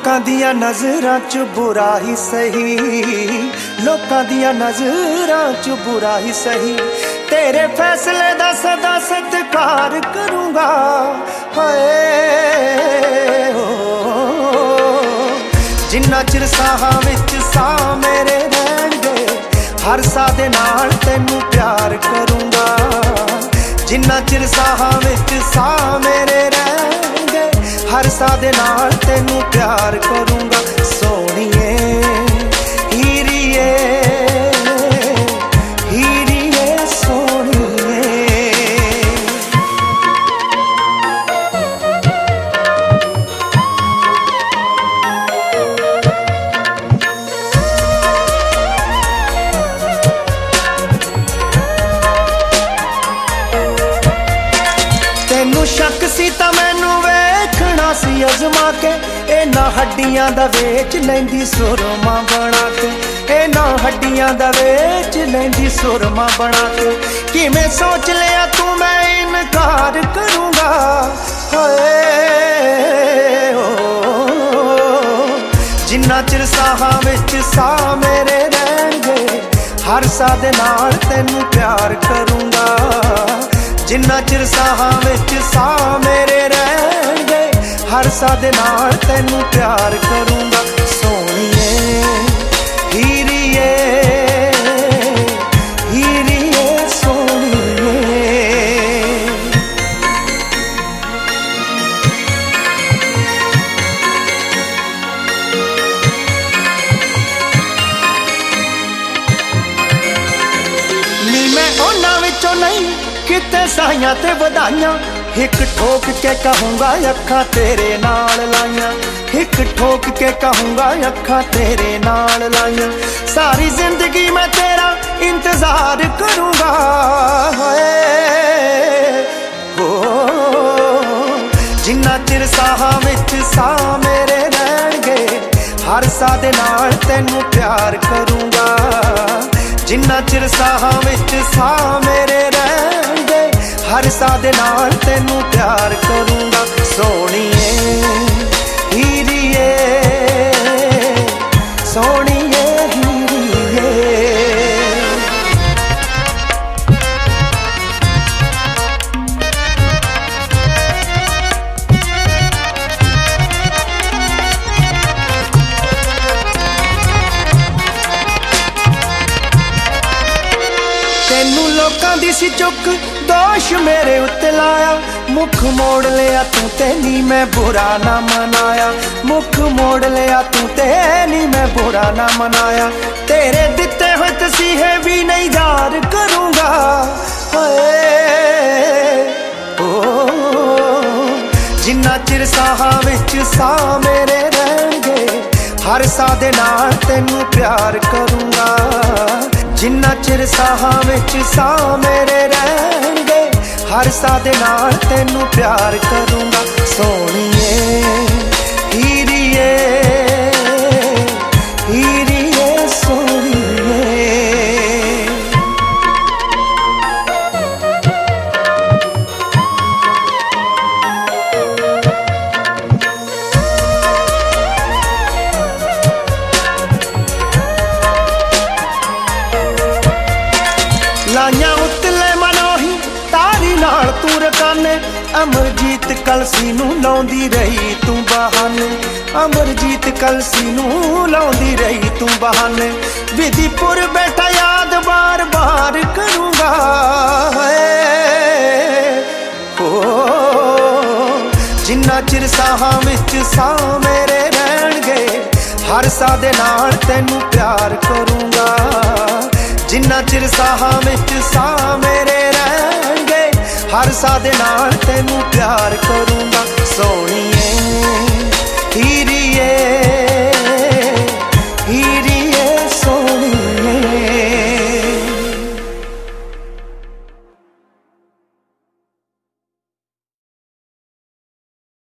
लोकां दियां नज़रां च बुरा ही सही, लोकां दियां नज़रां च बुरा ही सही, तेरे फैसले दा सदा सत्कार करूंगा। हाय जिन्ना चिर साहां विच साह मेरे रहणगे, हर साह दे नाल तैनू प्यार करूंगा। जिन्ना चिर साहां विच साह मेरे रहणगे, हर साह दे नाल तैनू प्यार करूंगा। सोहणीए हीरीए हीरीए सोहणीए। तैनू शक सी तां मैनू वेखना सी अजमा के, इन्हां हड्डियां दा वेच लैंदी सुरमा बना के, इन्हां हड्डियां दा वेच लैंदी सुरमा बना के। किवें सोच लिया तू मैं इनकार करूंगा। जिन्ना चिर साहां विच साह मेरे रहणगे, हर साह दे नाल तैनू प्यार करूंगा। जिन्ना चिर साहां विच साह मेरे रहणगे, हर साह दे नाल तैनू प्यार करूंगा। सोहणीए हीरीए हीरीए सोहणीए। नी मैं उन्हां विचों नहीं किते साइयां ते वधाइयां, हिक ठोक के कहूंगा अखां तेरे नाल लाइयां, हिक ठोक के कहूंगा अखां तेरे नाल लाइयां। सारी जिंदगी मैं तेरा इंतजार करूंगा। जिन्ना चिर साहां विच साह मेरे रहणगे, हर साह दे नाल तैनू प्यार करूंगा। जिन्ना चिर साहां विच साह मेरे रहणगे, हर साह दे नाल तैनू प्यार करूंगा। सोहणीए हीरीए सोहणीए हीरीए। तैनू लोकां दी सी चुक दोष मेरे उत्ते लाया, मुख मोड़ लिया तू ते नी मैं बुरा ना मनाया, मुख मोड़ लिया तू ते नी मैं बुरा ना मनाया। तेरे दिते हुए तसीहे भी नहीं यार करूंगा। जिन्ना चिर साहां विच साह मेरे रहणगे, हर साह दे नाल तैनू प्यार करूंगा। जिन्ना चिर साहां विच साह मेरे रहणगे, हर साह दे नाल तैनू प्यार करूंगा। सोहणीए हीरीए हीरीए सोहणीए। लाइयां उतले मनोही तारी नाल तू रकाने, अमरजीत कलसी नू लाउंदी रही तू बहाने, अमरजीत कलसी नू लाउंदी रही तू बहाने। विधिपुर बैठा याद बार बार करूंगा। जिन्ना चिर साहां विच साह मेरे रहणगे, हर साह दे नाल तैनू प्यार करूंगा। जिन्ना चिर साहां विच साह मेरे रहणगे, हर साह दे नाल तैनू प्यार करूंगा। सोहणीए